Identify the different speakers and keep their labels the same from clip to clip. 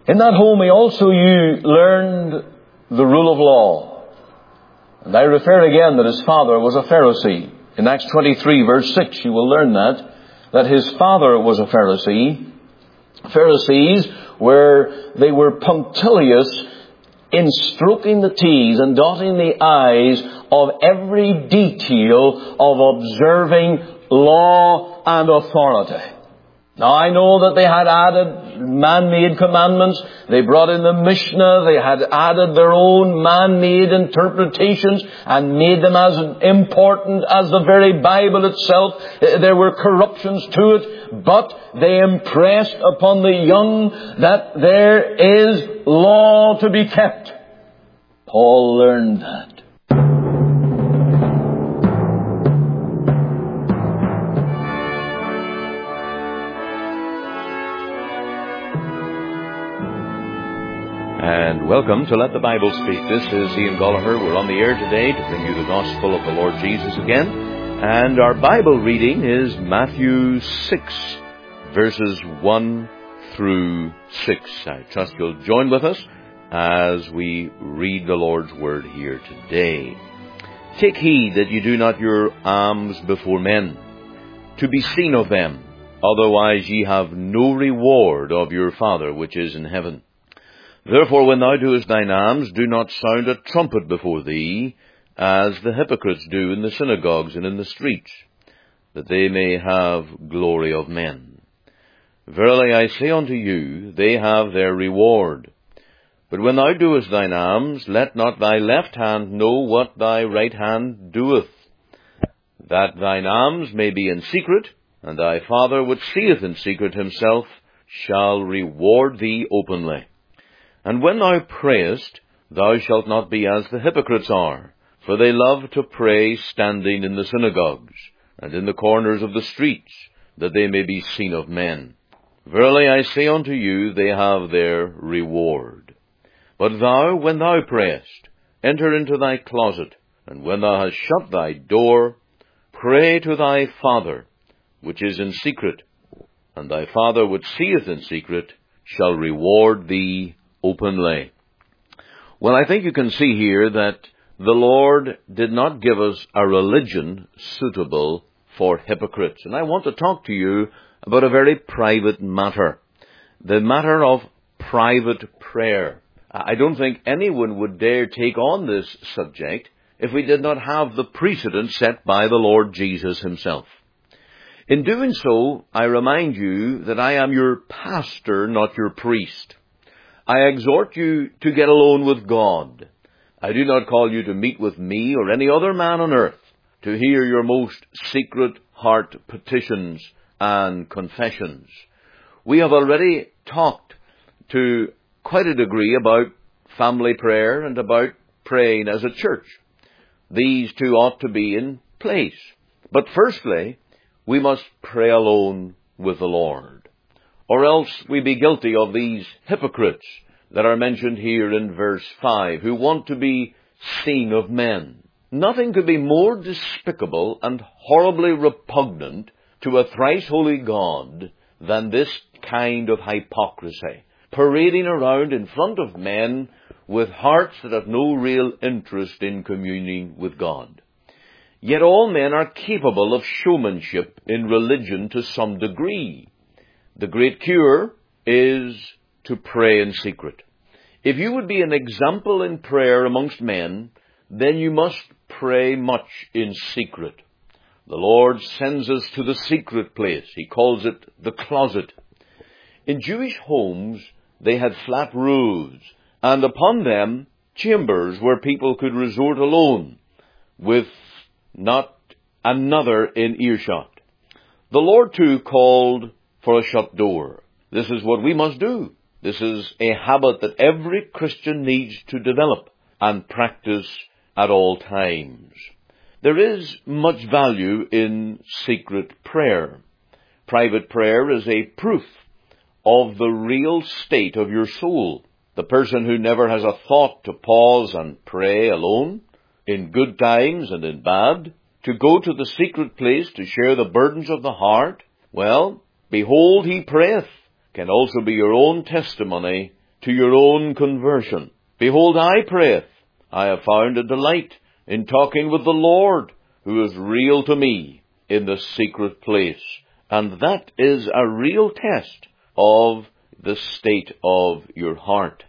Speaker 1: In that home he also learned the rule of law. And I refer again that his father was a Pharisee. In Acts 23 verse 6 you will learn that his father was a Pharisee. Pharisees they were punctilious in stroking the T's and dotting the I's of every detail of observing law and authority. Now I know that they had added man-made commandments. They brought in the Mishnah. They had added their own man-made interpretations and made them as important as the very Bible itself. There were corruptions to it, but they impressed upon the young that there is law to be kept. Paul learned that.
Speaker 2: And welcome to Let the Bible Speak. This is Ian Gallagher. We're on the air today to bring you the gospel of the Lord Jesus again. And our Bible reading is Matthew 6, verses 1 through 6. I trust you'll join with us as we read the Lord's Word here today. Take heed that you do not your alms before men, to be seen of them. Otherwise ye have no reward of your Father which is in heaven. Therefore, when thou doest thine alms, do not sound a trumpet before thee, as the hypocrites do in the synagogues and in the streets, that they may have glory of men. Verily I say unto you, they have their reward. But when thou doest thine alms, let not thy left hand know what thy right hand doeth, that thine alms may be in secret, and thy Father which seeth in secret himself shall reward thee openly. And when thou prayest, thou shalt not be as the hypocrites are, for they love to pray standing in the synagogues, and in the corners of the streets, that they may be seen of men. Verily I say unto you, they have their reward. But thou, when thou prayest, enter into thy closet, and when thou hast shut thy door, pray to thy Father, which is in secret, and thy Father which seeth in secret shall reward thee openly. Well, I think you can see here that the Lord did not give us a religion suitable for hypocrites. And I want to talk to you about a very private matter, the matter of private prayer. I don't think anyone would dare take on this subject if we did not have the precedent set by the Lord Jesus himself. In doing so, I remind you that I am your pastor, not your priest. I exhort you to get alone with God. I do not call you to meet with me or any other man on earth to hear your most secret heart petitions and confessions. We have already talked to quite a degree about family prayer and about praying as a church. These two ought to be in place. But firstly, we must pray alone with the Lord, or else we be guilty of these hypocrites that are mentioned here in verse 5, who want to be seen of men. Nothing could be more despicable and horribly repugnant to a thrice holy God than this kind of hypocrisy, parading around in front of men with hearts that have no real interest in communing with God. Yet all men are capable of showmanship in religion to some degree. The great cure is to pray in secret. If you would be an example in prayer amongst men, then you must pray much in secret. The Lord sends us to the secret place. He calls it the closet. In Jewish homes, they had flat roofs, and upon them chambers where people could resort alone, with not another in earshot. The Lord, too, called for a shut door. This is what we must do. This is a habit that every Christian needs to develop and practice at all times. There is much value in secret prayer. Private prayer is a proof of the real state of your soul. The person who never has a thought to pause and pray alone, in good times and in bad, to go to the secret place to share the burdens of the heart, well, behold, he prayeth, can also be your own testimony to your own conversion. Behold, I prayeth. I have found a delight in talking with the Lord, who is real to me in the secret place. And that is a real test of the state of your heart.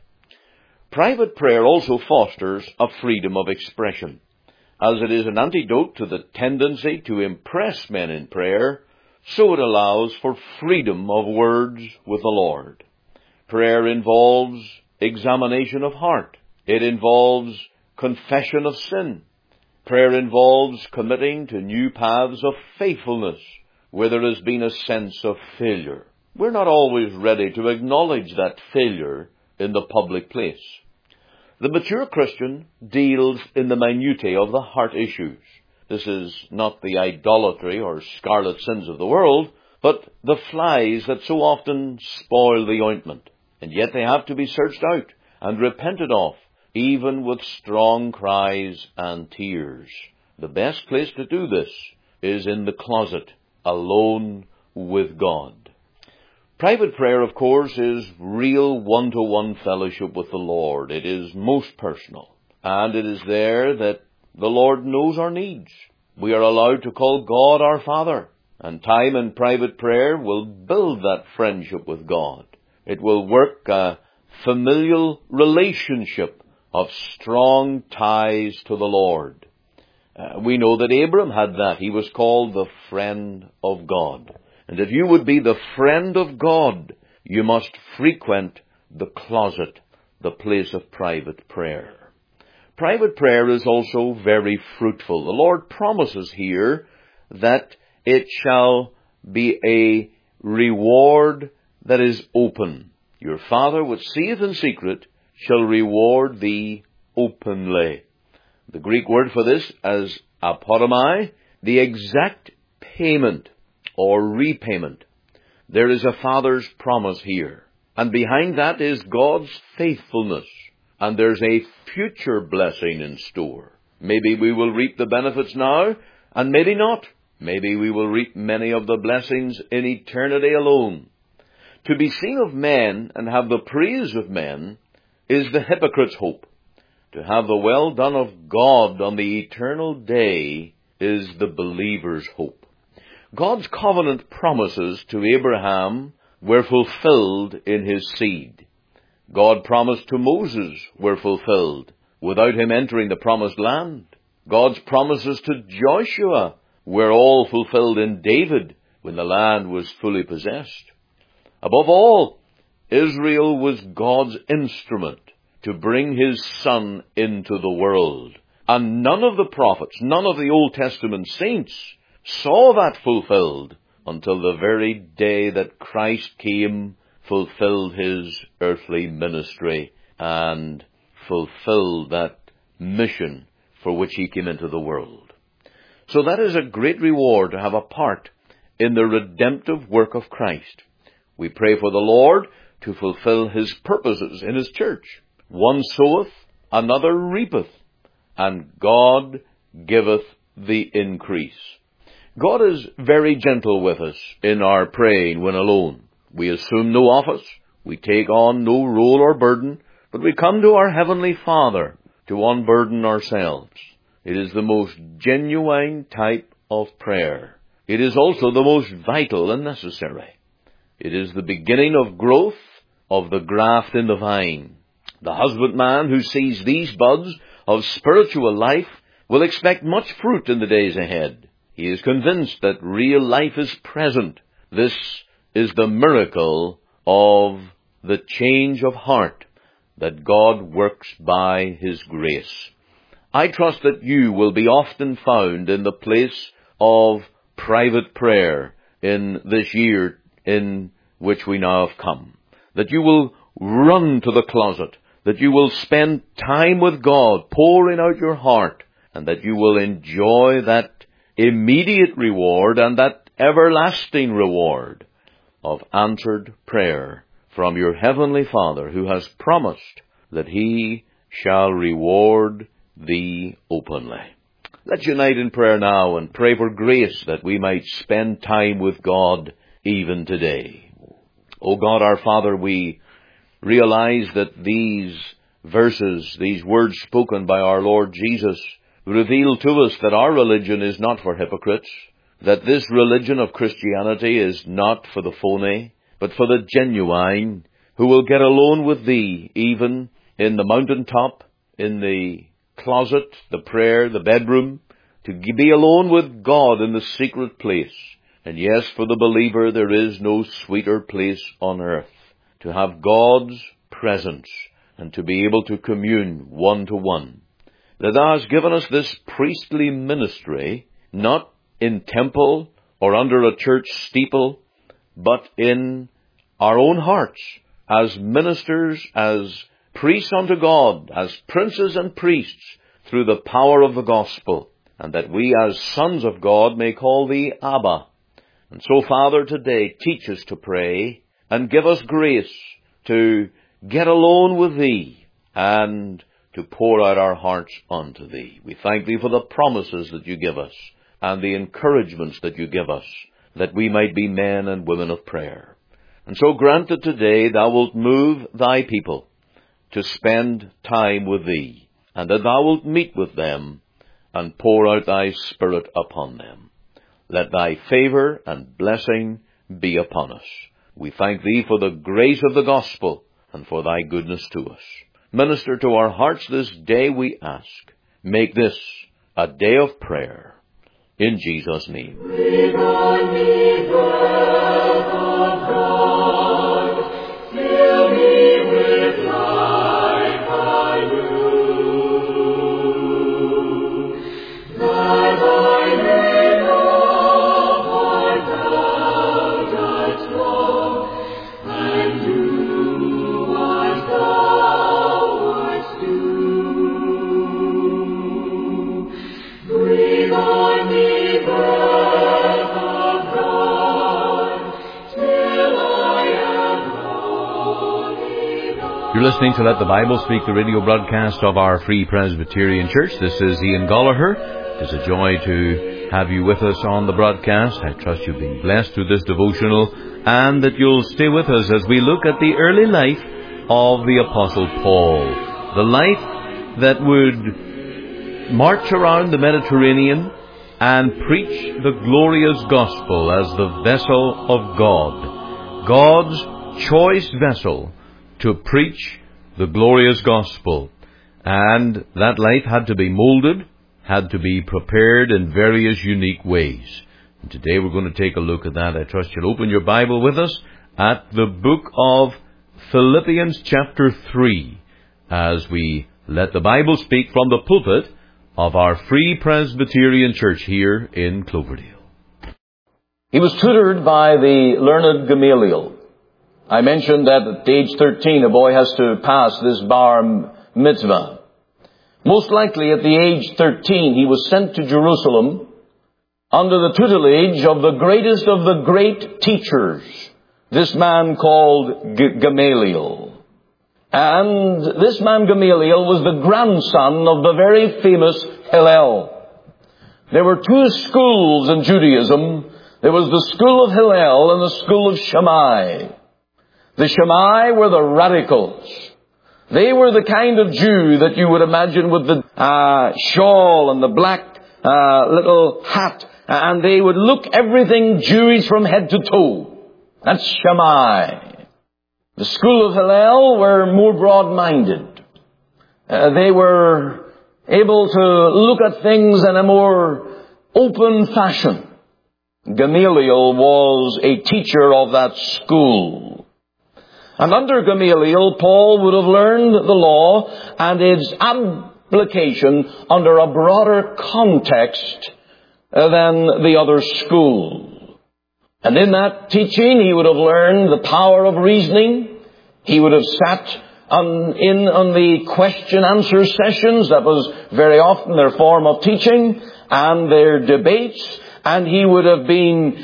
Speaker 2: Private prayer also fosters a freedom of expression. As it is an antidote to the tendency to impress men in prayer, so it allows for freedom of words with the Lord. Prayer involves examination of heart. It involves confession of sin. Prayer involves committing to new paths of faithfulness where there has been a sense of failure. We're not always ready to acknowledge that failure in the public place. The mature Christian deals in the minutiae of the heart issues. This is not the idolatry or scarlet sins of the world, but the flies that so often spoil the ointment. And yet they have to be searched out and repented of, even with strong cries and tears. The best place to do this is in the closet, alone with God. Private prayer, of course, is real one-to-one fellowship with the Lord. It is most personal, and it is there that the Lord knows our needs. We are allowed to call God our Father, and time in private prayer will build that friendship with God. It will work a familial relationship of strong ties to the Lord. We know that Abram had that. He was called the friend of God. And if you would be the friend of God, you must frequent the closet, the place of private prayer. Private prayer is also very fruitful. The Lord promises here that it shall be a reward that is open. Your Father which seeth in secret shall reward thee openly. The Greek word for this is apodomai, the exact payment or repayment. There is a Father's promise here. And behind that is God's faithfulness. And there's a future blessing in store. Maybe we will reap the benefits now, and maybe not. Maybe we will reap many of the blessings in eternity alone. To be seen of men and have the praise of men is the hypocrite's hope. To have the well done of God on the eternal day is the believer's hope. God's covenant promises to Abraham were fulfilled in his seed. God promised to Moses were fulfilled without him entering the promised land. God's promises to Joshua were all fulfilled in David when the land was fully possessed. Above all, Israel was God's instrument to bring his Son into the world. And none of the prophets, none of the Old Testament saints saw that fulfilled until the very day that Christ came, fulfilled his earthly ministry, and fulfilled that mission for which he came into the world. So that is a great reward to have a part in the redemptive work of Christ. We pray for the Lord to fulfill his purposes in his church. One soweth, another reapeth, and God giveth the increase. God is very gentle with us in our praying when alone. We assume no office, we take on no role or burden, but we come to our Heavenly Father to unburden ourselves. It is the most genuine type of prayer. It is also the most vital and necessary. It is the beginning of growth of the graft in the vine. The husbandman who sees these buds of spiritual life will expect much fruit in the days ahead. He is convinced that real life is present. This is the miracle of the change of heart that God works by his grace. I trust that you will be often found in the place of private prayer in this year in which we now have come. That you will run to the closet, that you will spend time with God, pouring out your heart, and that you will enjoy that immediate reward and that everlasting reward of answered prayer from your Heavenly Father, who has promised that he shall reward thee openly. Let's unite in prayer now and pray for grace that we might spend time with God even today. O God our Father, we realize that these verses, these words spoken by our Lord Jesus, reveal to us that our religion is not for hypocrites, that this religion of Christianity is not for the phony, but for the genuine, who will get alone with Thee, even in the mountaintop, in the closet, the prayer, the bedroom, to be alone with God in the secret place. And yes, for the believer, there is no sweeter place on earth, to have God's presence and to be able to commune one-to-one. That Thou hast given us this priestly ministry, not in temple or under a church steeple, but in our own hearts, as ministers, as priests unto God, as princes and priests, through the power of the gospel, and that we as sons of God may call Thee Abba. And so, Father, today, teach us to pray, and give us grace to get alone with Thee, and to pour out our hearts unto Thee. We thank Thee for the promises that You give us, and the encouragements that You give us, that we might be men and women of prayer. And so grant that today Thou wilt move Thy people to spend time with Thee, and that Thou wilt meet with them and pour out Thy Spirit upon them. Let Thy favor and blessing be upon us. We thank Thee for the grace of the gospel and for Thy goodness to us. Minister to our hearts this day, we ask. Make this a day of prayer. In Jesus' name. You're listening to Let the Bible Speak, the radio broadcast of our Free Presbyterian Church. This is Ian Gollaher. It is a joy to have you with us on the broadcast. I trust you've been blessed through this devotional and that you'll stay with us as we look at the early life of the Apostle Paul. The life that would march around the Mediterranean and preach the glorious gospel as the vessel of God. God's choice vessel to preach the glorious gospel. And that life had to be molded, had to be prepared in various unique ways. And today we're going to take a look at that. I trust you'll open your Bible with us at the book of Philippians chapter 3, as we let the Bible speak from the pulpit of our Free Presbyterian Church here in Cloverdale.
Speaker 1: He was tutored by the learned Gamaliel. I mentioned that at age 13 a boy has to pass this bar mitzvah. Most likely at the age 13 he was sent to Jerusalem under the tutelage of the greatest of the great teachers, this man called Gamaliel. And this man Gamaliel was the grandson of the very famous Hillel. There were two schools in Judaism. There was the school of Hillel and the school of Shammai. The Shammai were the radicals. They were the kind of Jew that you would imagine with the shawl and the black little hat. And they would look everything Jewish from head to toe. That's Shammai. The school of Hillel were more broad-minded. They were able to look at things in a more open fashion. Gamaliel was a teacher of that school. And under Gamaliel, Paul would have learned the law and its application under a broader context than the other school. And in that teaching, he would have learned the power of reasoning. He would have sat on the question-answer sessions. That was very often their form of teaching, and their debates. And he would have been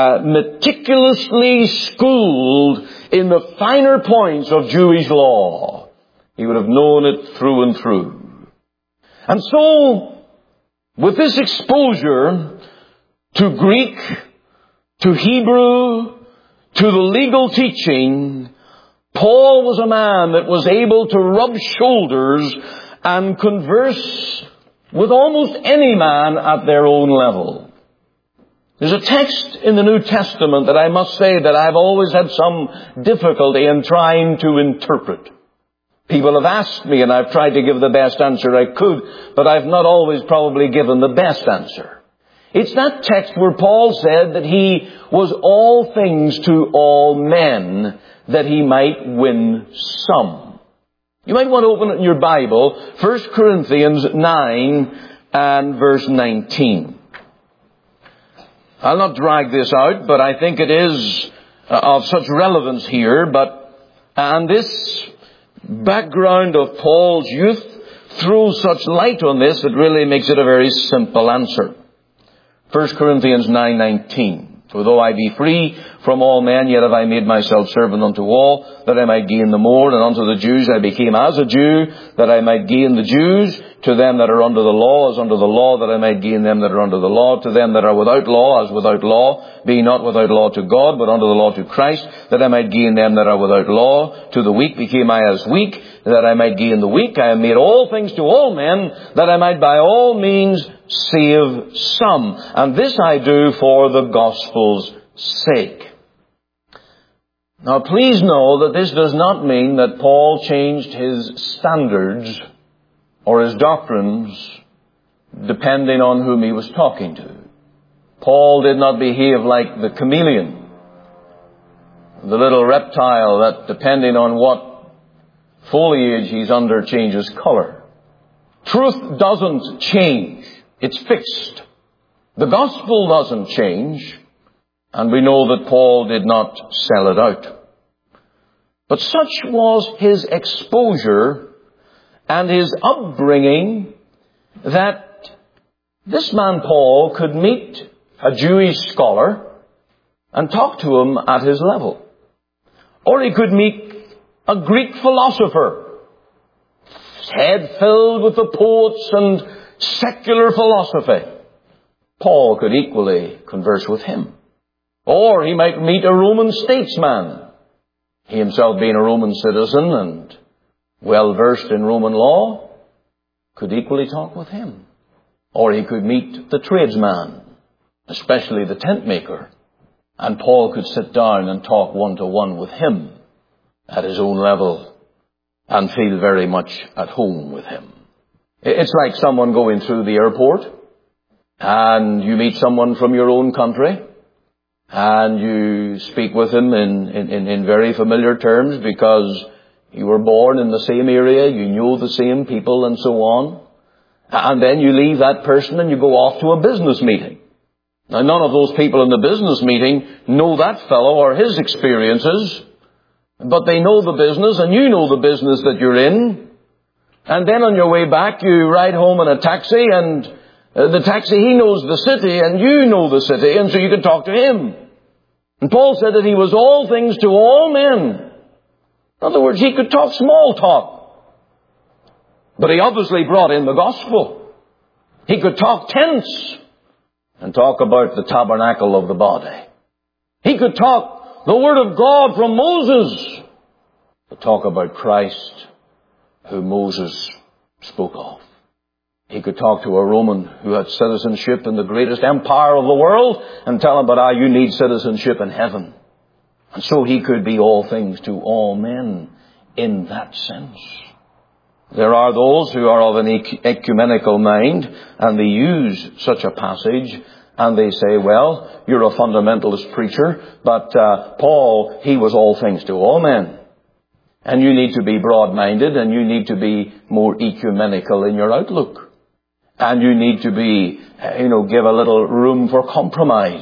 Speaker 1: meticulously schooled in the finer points of Jewish law. He would have known it through and through. And so, with this exposure to Greek, to Hebrew, to the legal teaching, Paul was a man that was able to rub shoulders and converse with almost any man at their own level. There's a text in the New Testament that I must say that I've always had some difficulty in trying to interpret. People have asked me and I've tried to give the best answer I could, but I've not always probably given the best answer. It's that text where Paul said that he was all things to all men, that he might win some. You might want to open it in your Bible, 1 Corinthians 9 and verse 19. I'll not drag this out, but I think it is of such relevance here. And this background of Paul's youth throws such light on this, it really makes it a very simple answer. 1 Corinthians 9:19. For though I be free from all men, yet have I made myself servant unto all, that I might gain the more. And unto the Jews I became as a Jew, that I might gain the Jews. To them that are under the law, as under the law, that I might gain them that are under the law. To them that are without law, as without law, being not without law to God, but under the law to Christ, that I might gain them that are without law. To the weak became I as weak, that I might gain the weak. I have made all things to all men, that I might by all means save some. And this I do for the gospel's sake. Now please know that this does not mean that Paul changed his standards or his doctrines depending on whom he was talking to. Paul did not behave like the chameleon, the little reptile that, depending on what foliage he's under, changes color. Truth doesn't change. It's fixed. The gospel doesn't change, and we know that Paul did not sell it out. But such was his exposure and his upbringing that this man Paul could meet a Jewish scholar and talk to him at his level. Or he could meet a Greek philosopher, his head filled with the poets and secular philosophy. Paul could equally converse with him. Or he might meet a Roman statesman, he himself being a Roman citizen and well versed in Roman law, could equally talk with him. Or he could meet the tradesman, especially the tent maker, and Paul could sit down and talk one-to-one with him at his own level and feel very much at home with him. It's like someone going through the airport and you meet someone from your own country and you speak with him in very familiar terms because you were born in the same area, you know the same people and so on. And then you leave that person and you go off to a business meeting. Now none of those people in the business meeting know that fellow or his experiences, but they know the business and you know the business that you're in. And then on your way back you ride home in a taxi and the taxi, he knows the city and you know the city, and so you can talk to him. And Paul said that he was all things to all men. In other words, he could talk small talk. But he obviously brought in the gospel. He could talk tents and talk about the tabernacle of the body. He could talk the word of God from Moses, but talk about Christ, who Moses spoke of. He could talk to a Roman who had citizenship in the greatest empire of the world and tell him, but you need citizenship in heaven. And so he could be all things to all men in that sense. There are those who are of an ecumenical mind and they use such a passage and they say, well, you're a fundamentalist preacher, but Paul, he was all things to all men. And you need to be broad-minded and you need to be more ecumenical in your outlook. And you need to be, give a little room for compromise.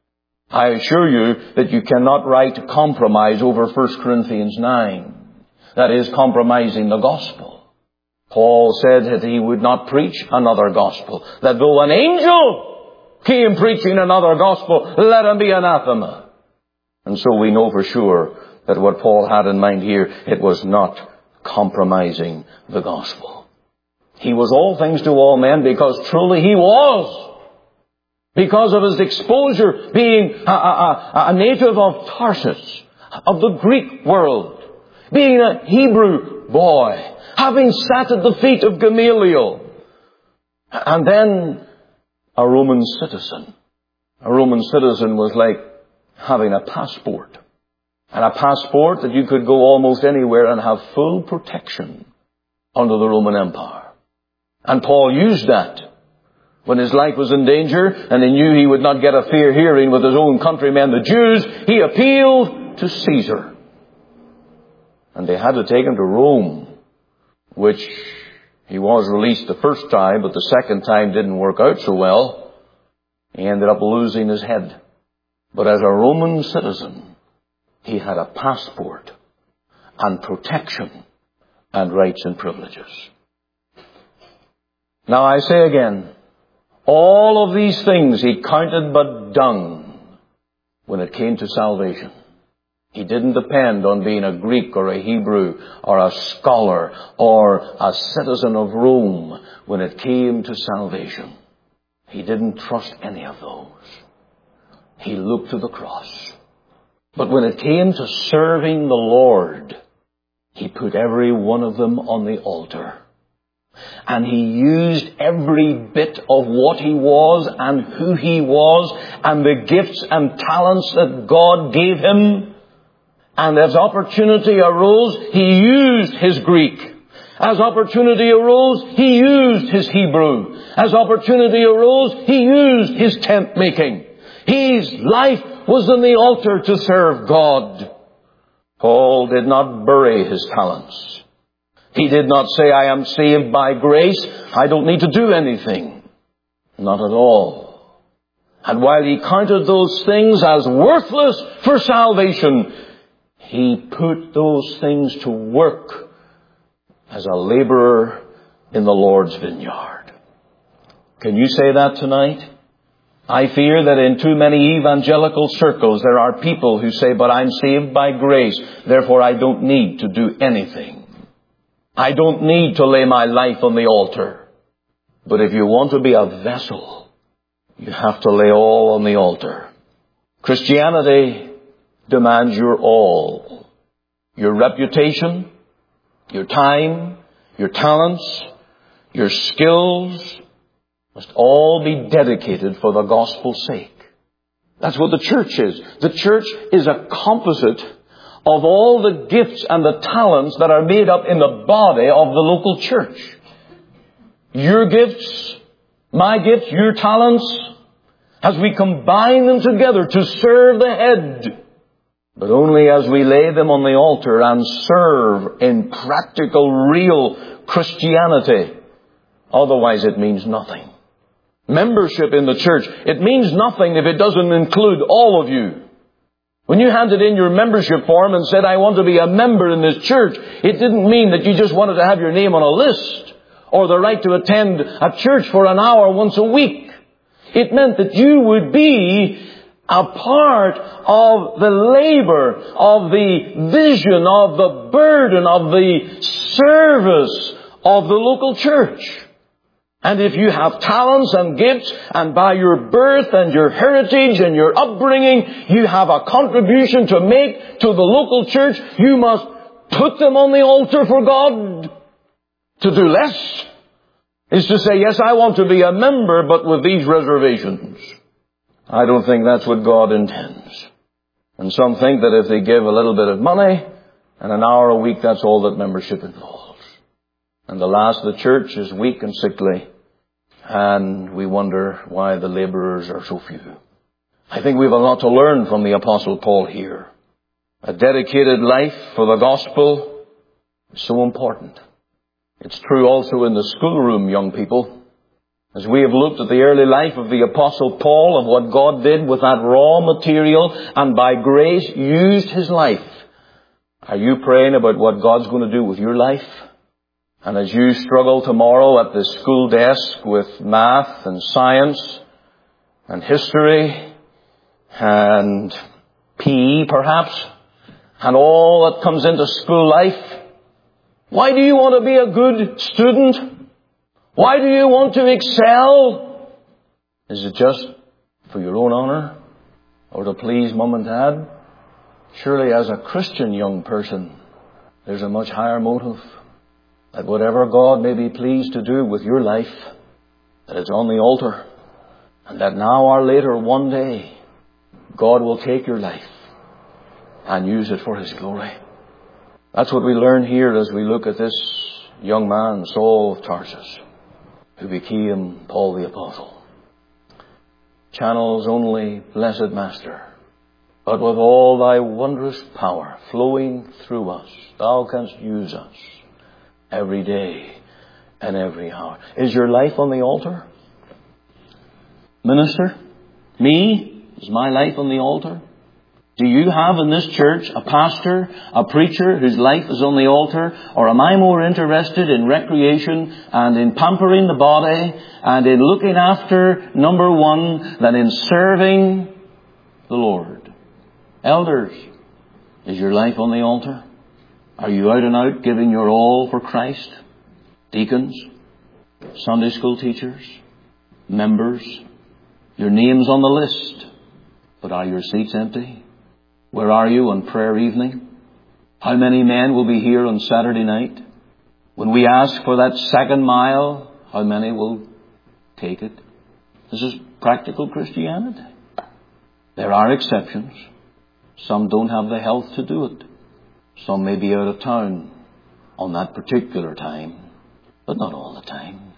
Speaker 1: I assure you that you cannot write compromise over 1 Corinthians 9. That is compromising the gospel. Paul said that he would not preach another gospel. That though an angel came preaching another gospel, let him be anathema. And so we know for sure that what Paul had in mind here, it was not compromising the gospel. He was all things to all men because truly he was. Because of his exposure being a native of Tarsus, of the Greek world. being a Hebrew boy, having sat at the feet of Gamaliel, and then a Roman citizen. A Roman citizen was like having a passport. And a passport that you could go almost anywhere and have full protection under the Roman Empire. And Paul used that when his life was in danger and he knew he would not get a fair hearing with his own countrymen, the Jews. He appealed to Caesar. And they had to take him to Rome, which he was released the first time, but the second time didn't work out so well. He ended up losing his head. But as a Roman citizen, he had a passport and protection and rights and privileges. Now I say again, all of these things he counted but dung when it came to salvation. He didn't depend on being a Greek or a Hebrew or a scholar or a citizen of Rome when it came to salvation. He didn't trust any of those. He looked to the cross. But when it came to serving the Lord, he put every one of them on the altar. And he used every bit of what he was and who he was and the gifts and talents that God gave him. And as opportunity arose, he used his Greek. As opportunity arose, he used his Hebrew. As opportunity arose, he used his tent making. His life was on the altar to serve God. Paul did not bury his talents. He did not say, I am saved by grace. I don't need to do anything. Not at all. And while he counted those things as worthless for salvation, he put those things to work as a laborer in the Lord's vineyard. Can you say that tonight? I fear that in too many evangelical circles there are people who say, but I'm saved by grace, therefore I don't need to do anything. I don't need to lay my life on the altar. But if you want to be a vessel, you have to lay all on the altar. Christianity demands your all. Your reputation, your time, your talents, your skills must all be dedicated for the gospel's sake. That's what the church is. The church is a composite of all the gifts and the talents that are made up in the body of the local church. Your gifts, my gifts, your talents, as we combine them together to serve the head, but only as we lay them on the altar and serve in practical, real Christianity. Otherwise it means nothing. Membership in the church, it means nothing if it doesn't include all of you. When you handed in your membership form and said, I want to be a member in this church, it didn't mean that you just wanted to have your name on a list or the right to attend a church for an hour once a week. It meant that you would be a part of the labor, of the vision, of the burden, of the service of the local church. And if you have talents and gifts, and by your birth and your heritage and your upbringing, you have a contribution to make to the local church, you must put them on the altar for God. To do less is to say, yes, I want to be a member, but with these reservations. I don't think that's what God intends. And some think that if they give a little bit of money and an hour a week, that's all that membership involves. And the last of the church is weak and sickly, and we wonder why the laborers are so few. I think we have a lot to learn from the Apostle Paul here. A dedicated life for the gospel is so important. It's true also in the schoolroom, young people. As we have looked at the early life of the Apostle Paul, of what God did with that raw material and by grace used his life, are you praying about what God's going to do with your life? And as you struggle tomorrow at the school desk with math and science and history and PE perhaps, and all that comes into school life, why do you want to be a good student? Why do you want to excel? Is it just for your own honor or to please mum and dad? Surely as a Christian young person, there's a much higher motive. That whatever God may be pleased to do with your life, that it's on the altar. And that now or later, one day, God will take your life and use it for His glory. That's what we learn here as we look at this young man, Saul of Tarsus, who became Paul the Apostle. Channels only, blessed Master, but with all thy wondrous power flowing through us, thou canst use us every day and every hour. Is your life on the altar? Minister, me? Is my life on the altar? Do you have in this church a pastor, a preacher whose life is on the altar? Or am I more interested in recreation and in pampering the body and in looking after number one than in serving the Lord? Elders, is your life on the altar? Are you out and out giving your all for Christ? Deacons, Sunday school teachers, members, your name's on the list, but are your seats empty? Where are you on prayer evening? How many men will be here on Saturday night? When we ask for that second mile, how many will take it? This is practical Christianity. There are exceptions. Some don't have the health to do it. Some may be out of town on that particular time, but not all the time.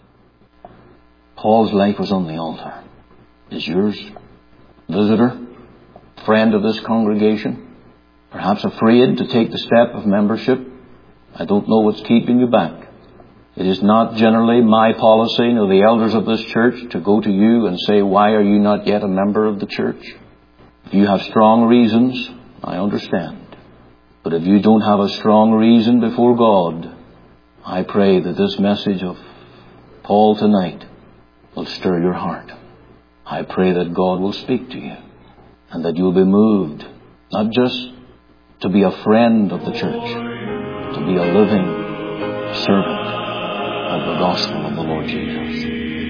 Speaker 1: Paul's life was on the altar. Is yours? Visitor? Friend of this congregation? Perhaps afraid to take the step of membership? I don't know what's keeping you back. It is not generally my policy, nor the elders of this church, to go to you and say, why are you not yet a member of the church? If you have strong reasons, I understand. But if you don't have a strong reason before God, I pray that this message of Paul tonight will stir your heart. I pray that God will speak to you and that you'll be moved, not just to be a friend of the church, but to be a living servant of the gospel of the Lord Jesus.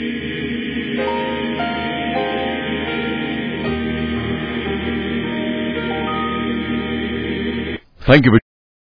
Speaker 2: Thank you.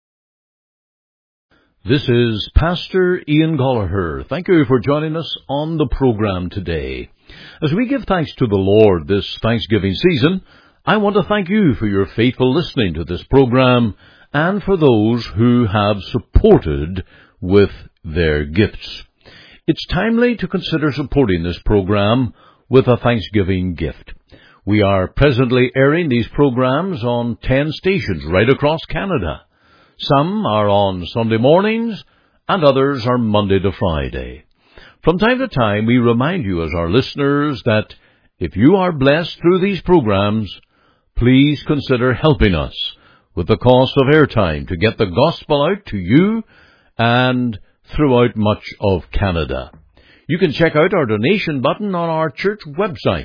Speaker 2: This is Pastor Ian Gollaher. Thank you for joining us on the program today. As we give thanks to the Lord this Thanksgiving season, I want to thank you for your faithful listening to this program and for those who have supported with their gifts. It's timely to consider supporting this program with a Thanksgiving gift. We are presently airing these programs on 10 stations right across Canada. Some are on Sunday mornings, and others are Monday to Friday. From time to time, we remind you as our listeners that if you are blessed through these programs, please consider helping us with the cost of airtime to get the gospel out to you and throughout much of Canada. You can check out our donation button on our church website,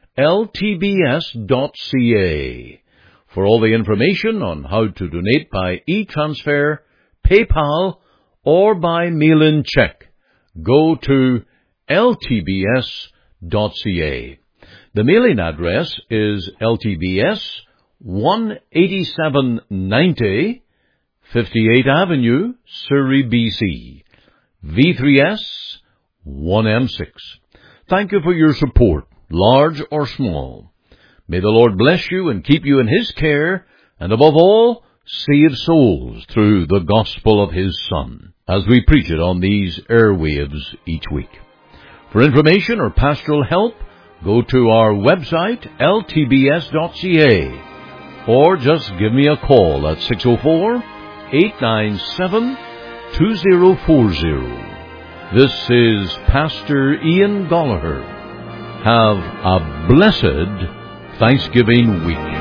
Speaker 2: ltbs.ca. For all the information on how to donate by e-transfer, PayPal, or by mail-in check, go to ltbs.ca. The mailing address is LTBS 18790, 58th Avenue, Surrey, BC, V3S 1M6. Thank you for your support, large or small. May the Lord bless you and keep you in His care, and above all, save souls through the gospel of His Son, as we preach it on these airwaves each week. For information or pastoral help, go to our website, ltbs.ca, or just give me a call at 604-897-2040. This is Pastor Ian Gollaher. Have a blessed Thanksgiving week.